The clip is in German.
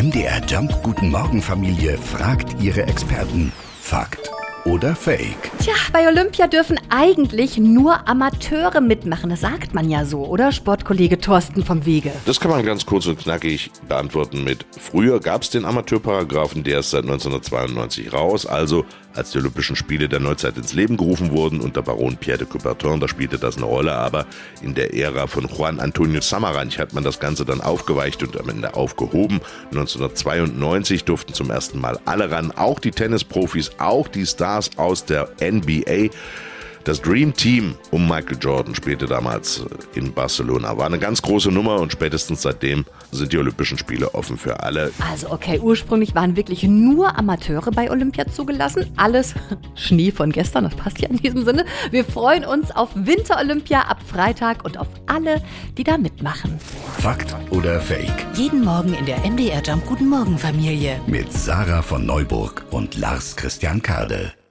MDR Jump Guten Morgen Familie fragt ihre Experten. Fakt oder Fake? Tja, bei Olympia dürfen eigentlich nur Amateure mitmachen. Das sagt man ja so, oder? Sportkollege Thorsten vom Wege. Das kann man ganz kurz und knackig beantworten mit: Früher gab es den Amateurparagraphen, der ist seit 1992 raus, also als die Olympischen Spiele der Neuzeit ins Leben gerufen wurden unter Baron Pierre de Coubertin, da spielte das eine Rolle, aber in der Ära von Juan Antonio Samaranch hat man das Ganze dann aufgeweicht und am Ende aufgehoben. 1992 durften zum ersten Mal alle ran, auch die Tennisprofis, auch die Stars aus der NBA. Das Dream Team um Michael Jordan spielte damals in Barcelona. War eine ganz große Nummer und spätestens seitdem sind die Olympischen Spiele offen für alle. Also okay, ursprünglich waren wirklich nur Amateure bei Olympia zugelassen. Alles Schnee von gestern, das passt ja in diesem Sinne. Wir freuen uns auf Winter-Olympia ab Freitag und auf alle, die da mitmachen. Fakt oder Fake? Jeden Morgen in der MDR Jump Guten Morgen Familie. Mit Sarah von Neuburg und Lars Christian Kade.